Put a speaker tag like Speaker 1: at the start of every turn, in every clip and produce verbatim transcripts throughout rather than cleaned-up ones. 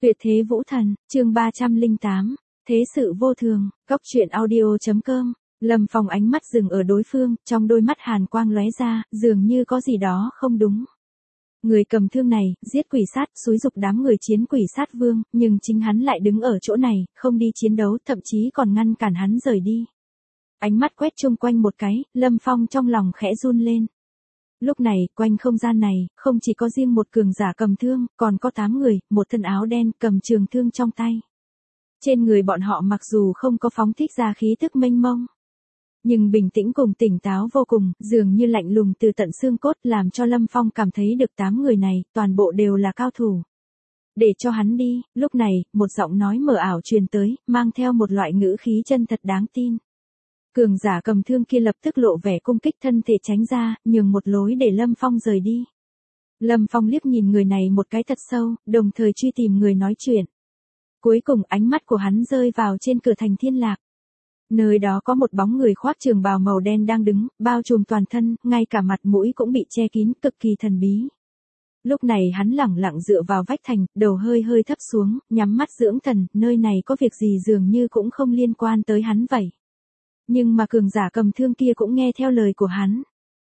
Speaker 1: Tuyệt thế vũ thần, chương ba trăm lẻ tám, thế sự vô thường, góc truyện audio.com. Lâm Phong ánh mắt dừng ở đối phương, trong đôi mắt hàn quang lóe ra, dường như có gì đó không đúng. Người cầm thương này, giết quỷ sát, xúi dục đám người chiến quỷ sát vương, nhưng chính hắn lại đứng ở chỗ này, không đi chiến đấu, thậm chí còn ngăn cản hắn rời đi. Ánh mắt quét chung quanh một cái, Lâm Phong trong lòng khẽ run lên. Lúc này, quanh không gian này, không chỉ có riêng một cường giả cầm thương, còn có tám người, một thân áo đen cầm trường thương trong tay. Trên người bọn họ mặc dù không có phóng thích ra khí tức mênh mông, nhưng bình tĩnh cùng tỉnh táo vô cùng, dường như lạnh lùng từ tận xương cốt, làm cho Lâm Phong cảm thấy được tám người này, toàn bộ đều là cao thủ. Để cho hắn đi, lúc này, một giọng nói mờ ảo truyền tới, mang theo một loại ngữ khí chân thật đáng tin. Cường giả cầm thương kia lập tức lộ vẻ cung kích, thân thể tránh ra, nhường một lối để Lâm Phong rời đi. Lâm Phong liếc nhìn người này một cái thật sâu, đồng thời truy tìm người nói chuyện. Cuối cùng ánh mắt của hắn rơi vào trên cửa thành Thiên Lạc. Nơi đó có một bóng người khoác trường bào màu đen đang đứng, bao trùm toàn thân, ngay cả mặt mũi cũng bị che kín, cực kỳ thần bí. Lúc này hắn lẳng lặng dựa vào vách thành, đầu hơi hơi thấp xuống, nhắm mắt dưỡng thần, nơi này có việc gì dường như cũng không liên quan tới hắn vậy. Nhưng mà cường giả cầm thương kia cũng nghe theo lời của hắn.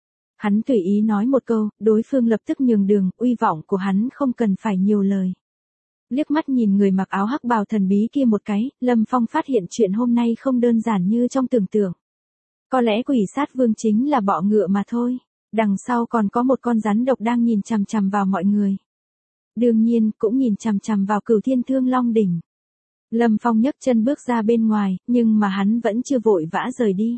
Speaker 1: Hắn tùy ý nói một câu, đối phương lập tức nhường đường, uy vọng của hắn không cần phải nhiều lời. Liếc mắt nhìn người mặc áo hắc bào thần bí kia một cái, Lâm Phong phát hiện chuyện hôm nay không đơn giản như trong tưởng tượng. Có lẽ quỷ sát vương chính là bọ ngựa mà thôi. Đằng sau còn có một con rắn độc đang nhìn chằm chằm vào mọi người. Đương nhiên, cũng nhìn chằm chằm vào Cửu Thiên Thương Long đỉnh. Lâm Phong nhấc chân bước ra bên ngoài, nhưng mà hắn vẫn chưa vội vã rời đi.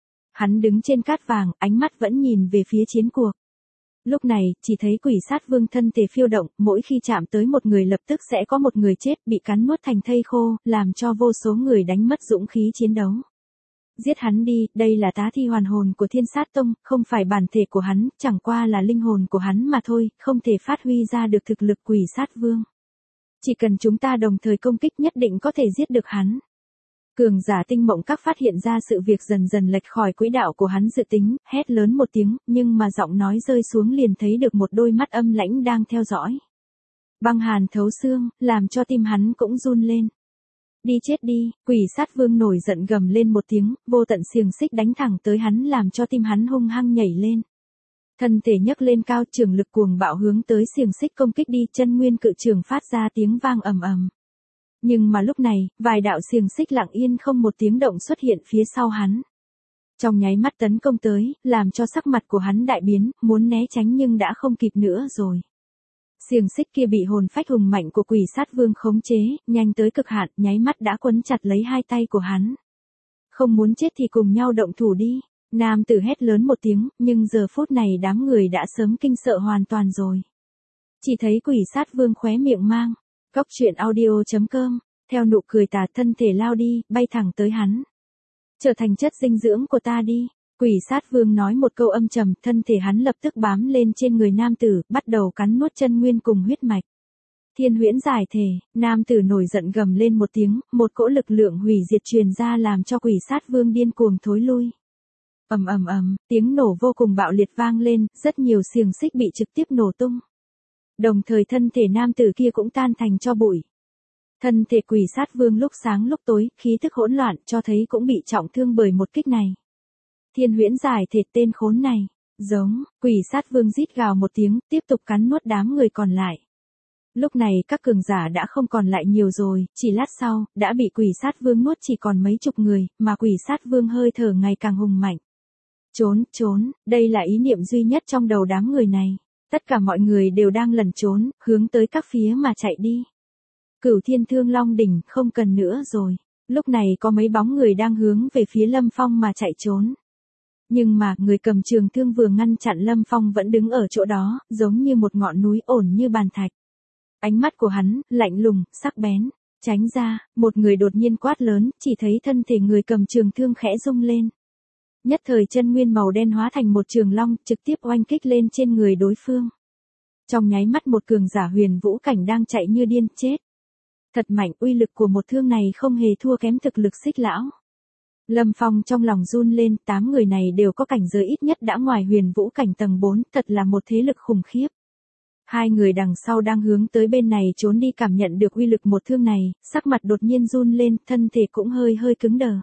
Speaker 1: Hắn đứng trên cát vàng, ánh mắt vẫn nhìn về phía chiến cuộc. Lúc này, chỉ thấy quỷ sát vương thân thể phiêu động, mỗi khi chạm tới một người lập tức sẽ có một người chết, bị cắn nuốt thành thây khô, làm cho vô số người đánh mất dũng khí chiến đấu. Giết hắn đi, đây là tá thi hoàn hồn của Thiên Sát Tông, không phải bản thể của hắn, chẳng qua là linh hồn của hắn mà thôi, không thể phát huy ra được thực lực quỷ sát vương. Chỉ cần chúng ta đồng thời công kích nhất định có thể giết được hắn. Cường giả Tinh Mộng Các phát hiện ra sự việc dần dần lệch khỏi quỹ đạo của hắn dự tính, hét lớn một tiếng, nhưng mà giọng nói rơi xuống liền thấy được một đôi mắt âm lãnh đang theo dõi. Băng hàn thấu xương, làm cho tim hắn cũng run lên. Đi chết đi, quỷ sát vương nổi giận gầm lên một tiếng, vô tận xiềng xích đánh thẳng tới hắn làm cho tim hắn hung hăng nhảy lên. Thân thể nhấc lên cao, trường lực cuồng bạo hướng tới xiềng xích công kích đi, chân nguyên cự trường phát ra tiếng vang ầm ầm. Nhưng mà lúc này, vài đạo xiềng xích lặng yên không một tiếng động xuất hiện phía sau hắn. Trong nháy mắt tấn công tới, làm cho sắc mặt của hắn đại biến, muốn né tránh nhưng đã không kịp nữa rồi. Xiềng xích kia bị hồn phách hùng mạnh của quỷ sát vương khống chế, nhanh tới cực hạn, nháy mắt đã quấn chặt lấy hai tay của hắn. Không muốn chết thì cùng nhau động thủ đi. Nam tử hét lớn một tiếng, nhưng giờ phút này đám người đã sớm kinh sợ hoàn toàn rồi. Chỉ thấy quỷ sát vương khóe miệng mang. Góc truyện audio.com, theo nụ cười tà, thân thể lao đi, bay thẳng tới hắn. Trở thành chất dinh dưỡng của ta đi. Quỷ sát vương nói một câu âm trầm, thân thể hắn lập tức bám lên trên người nam tử, bắt đầu cắn nuốt chân nguyên cùng huyết mạch. Thiên huyễn giải thể, nam tử nổi giận gầm lên một tiếng, một cỗ lực lượng hủy diệt truyền ra làm cho quỷ sát vương điên cuồng thối lui. Ầm ầm ầm, tiếng nổ vô cùng bạo liệt vang lên, rất nhiều xiềng xích bị trực tiếp nổ tung. Đồng thời thân thể nam tử kia cũng tan thành tro bụi. Thân thể quỷ sát vương lúc sáng lúc tối, khí thức hỗn loạn, cho thấy cũng bị trọng thương bởi một kích này. Thiên huyễn giải thể, tên khốn này. Giống, quỷ sát vương rít gào một tiếng, tiếp tục cắn nuốt đám người còn lại. Lúc này các cường giả đã không còn lại nhiều rồi, chỉ lát sau, đã bị quỷ sát vương nuốt chỉ còn mấy chục người, mà quỷ sát vương hơi thở ngày càng hùng mạnh. Trốn, trốn, đây là ý niệm duy nhất trong đầu đám người này. Tất cả mọi người đều đang lẩn trốn, hướng tới các phía mà chạy đi. Cửu Thiên Thương Long đỉnh, không cần nữa rồi. Lúc này có mấy bóng người đang hướng về phía Lâm Phong mà chạy trốn. Nhưng mà, người cầm trường thương vừa ngăn chặn Lâm Phong vẫn đứng ở chỗ đó, giống như một ngọn núi ổn như bàn thạch. Ánh mắt của hắn, lạnh lùng, sắc bén. Tránh ra, một người đột nhiên quát lớn, chỉ thấy thân thể người cầm trường thương khẽ rung lên. Nhất thời chân nguyên màu đen hóa thành một trường long, trực tiếp oanh kích lên trên người đối phương. Trong nháy mắt một cường giả huyền vũ cảnh đang chạy như điên, chết. Thật mạnh, uy lực của một thương này không hề thua kém thực lực Xích lão. Lâm Phong trong lòng run lên, tám người này đều có cảnh giới ít nhất đã ngoài huyền vũ cảnh tầng bốn, thật là một thế lực khủng khiếp. Hai người đằng sau đang hướng tới bên này trốn đi cảm nhận được uy lực một thương này, sắc mặt đột nhiên run lên, thân thể cũng hơi hơi cứng đờ.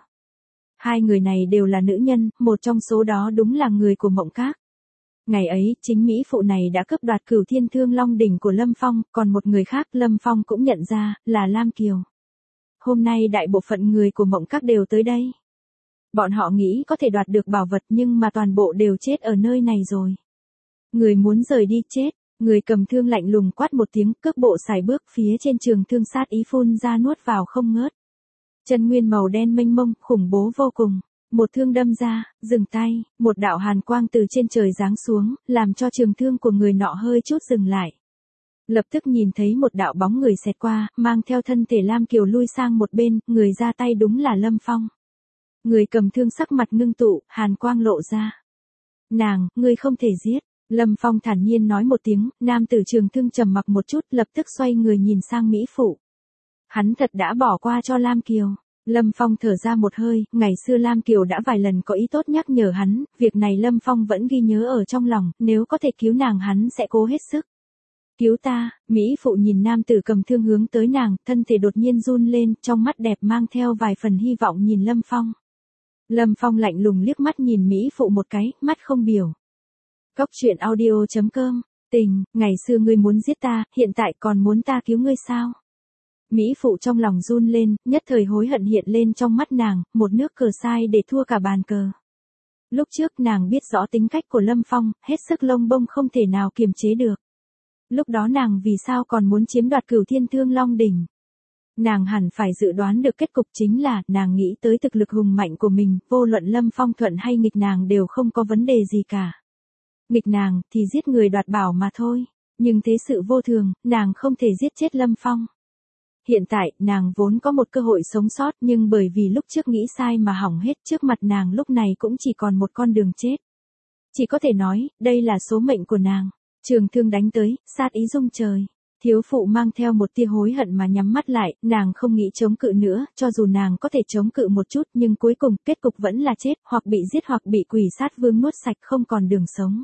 Speaker 1: Hai người này đều là nữ nhân, một trong số đó đúng là người của Mộng Các. Ngày ấy, chính Mỹ phụ này đã cướp đoạt Cửu Thiên Thương Long đỉnh của Lâm Phong, còn một người khác Lâm Phong cũng nhận ra, là Lam Kiều. Hôm nay đại bộ phận người của Mộng Các đều tới đây. Bọn họ nghĩ có thể đoạt được bảo vật nhưng mà toàn bộ đều chết ở nơi này rồi. Người muốn rời đi chết, người cầm thương lạnh lùng quát một tiếng, cước bộ xài bước phía trên trường thương sát ý phun ra nuốt vào không ngớt. Chân nguyên màu đen mênh mông, khủng bố vô cùng. Một thương đâm ra, dừng tay, một đạo hàn quang từ trên trời giáng xuống, làm cho trường thương của người nọ hơi chút dừng lại. Lập tức nhìn thấy một đạo bóng người xẹt qua, mang theo thân thể Lam Kiều lui sang một bên, người ra tay đúng là Lâm Phong. Người cầm thương sắc mặt ngưng tụ, hàn quang lộ ra. Nàng, ngươi không thể giết. Lâm Phong thản nhiên nói một tiếng, nam tử trường thương trầm mặc một chút, lập tức xoay người nhìn sang Mỹ phụ. Hắn thật đã bỏ qua cho Lam Kiều. Lâm Phong thở ra một hơi, ngày xưa Lam Kiều đã vài lần có ý tốt nhắc nhở hắn, việc này Lâm Phong vẫn ghi nhớ ở trong lòng, nếu có thể cứu nàng hắn sẽ cố hết sức. Cứu ta, Mỹ phụ nhìn nam tử cầm thương hướng tới nàng, thân thể đột nhiên run lên, trong mắt đẹp mang theo vài phần hy vọng nhìn Lâm Phong. Lâm Phong lạnh lùng liếc mắt nhìn Mỹ phụ một cái, mắt không biểu. Cốc truyện audio chấm com, tình, ngày xưa ngươi muốn giết ta, hiện tại còn muốn ta cứu ngươi sao? Mỹ phụ trong lòng run lên, nhất thời hối hận hiện lên trong mắt nàng, một nước cờ sai để thua cả bàn cờ. Lúc trước nàng biết rõ tính cách của Lâm Phong, hết sức lông bông không thể nào kiềm chế được. Lúc đó nàng vì sao còn muốn chiếm đoạt Cửu Thiên Thương Long đỉnh? Nàng hẳn phải dự đoán được kết cục chính là, nàng nghĩ tới thực lực hùng mạnh của mình, vô luận Lâm Phong thuận hay nghịch nàng đều không có vấn đề gì cả. Nghịch nàng, thì giết người đoạt bảo mà thôi, nhưng thế sự vô thường, nàng không thể giết chết Lâm Phong. Hiện tại, nàng vốn có một cơ hội sống sót nhưng bởi vì lúc trước nghĩ sai mà hỏng hết, trước mặt nàng lúc này cũng chỉ còn một con đường chết. Chỉ có thể nói, đây là số mệnh của nàng. Trường thương đánh tới, sát ý rung trời. Thiếu phụ mang theo một tia hối hận mà nhắm mắt lại, nàng không nghĩ chống cự nữa, cho dù nàng có thể chống cự một chút nhưng cuối cùng kết cục vẫn là chết, hoặc bị giết hoặc bị quỷ sát vương nuốt sạch không còn đường sống.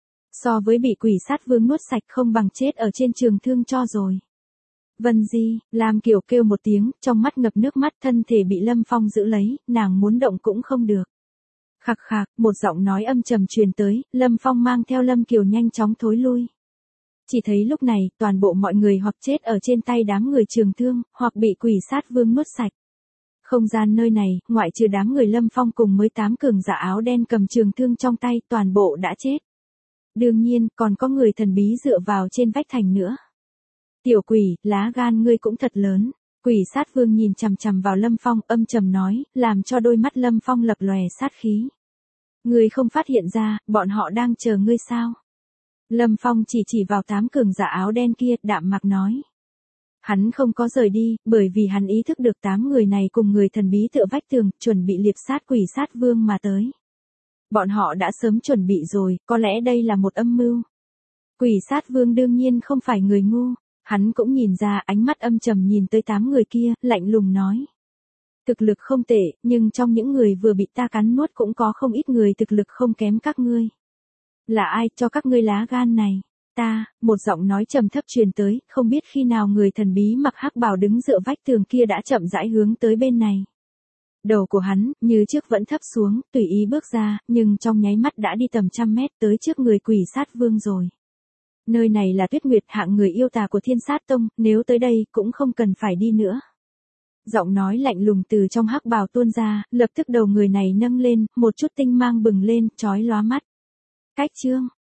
Speaker 1: So với bị quỷ sát vương nuốt sạch không bằng chết ở trên trường thương cho rồi. Vân Di, Lam Kiều kêu một tiếng, trong mắt ngập nước mắt, thân thể bị Lâm Phong giữ lấy, nàng muốn động cũng không được. Khạc khạc, một giọng nói âm trầm truyền tới, Lâm Phong mang theo Lâm Kiều nhanh chóng thối lui. Chỉ thấy lúc này, toàn bộ mọi người hoặc chết ở trên tay đám người trường thương, hoặc bị quỷ sát vương nuốt sạch. Không gian nơi này, ngoại trừ đám người Lâm Phong cùng mới tám cường giả áo đen cầm trường thương trong tay, toàn bộ đã chết. Đương nhiên, còn có người thần bí dựa vào trên vách thành nữa. Tiểu quỷ, lá gan ngươi cũng thật lớn. Quỷ sát vương nhìn chằm chằm vào Lâm Phong, âm trầm nói, làm cho đôi mắt Lâm Phong lập lòe sát khí. Ngươi không phát hiện ra, bọn họ đang chờ ngươi sao? Lâm Phong chỉ chỉ vào tám cường giả áo đen kia, đạm mạc nói. Hắn không có rời đi, bởi vì hắn ý thức được tám người này cùng người thần bí tựa vách tường, chuẩn bị liệp sát quỷ sát vương mà tới. Bọn họ đã sớm chuẩn bị rồi, có lẽ đây là một âm mưu. Quỷ sát vương đương nhiên không phải người ngu. Hắn cũng nhìn ra, ánh mắt âm trầm nhìn tới tám người kia, lạnh lùng nói. Thực lực không tệ, nhưng trong những người vừa bị ta cắn nuốt cũng có không ít người thực lực không kém các ngươi. Là ai cho các ngươi lá gan này? Ta, một giọng nói trầm thấp truyền tới, không biết khi nào người thần bí mặc hắc bào đứng dựa vách tường kia đã chậm rãi hướng tới bên này. Đầu của hắn, như trước vẫn thấp xuống, tùy ý bước ra, nhưng trong nháy mắt đã đi tầm trăm mét tới trước người quỷ sát vương rồi. Nơi này là Tuyết Nguyệt, hạng người yêu tà của Thiên Sát Tông, nếu tới đây cũng không cần phải đi nữa. Giọng nói lạnh lùng từ trong hắc bào tuôn ra, lập tức đầu người này nâng lên, một chút tinh mang bừng lên, chói lóa mắt. Cách chương,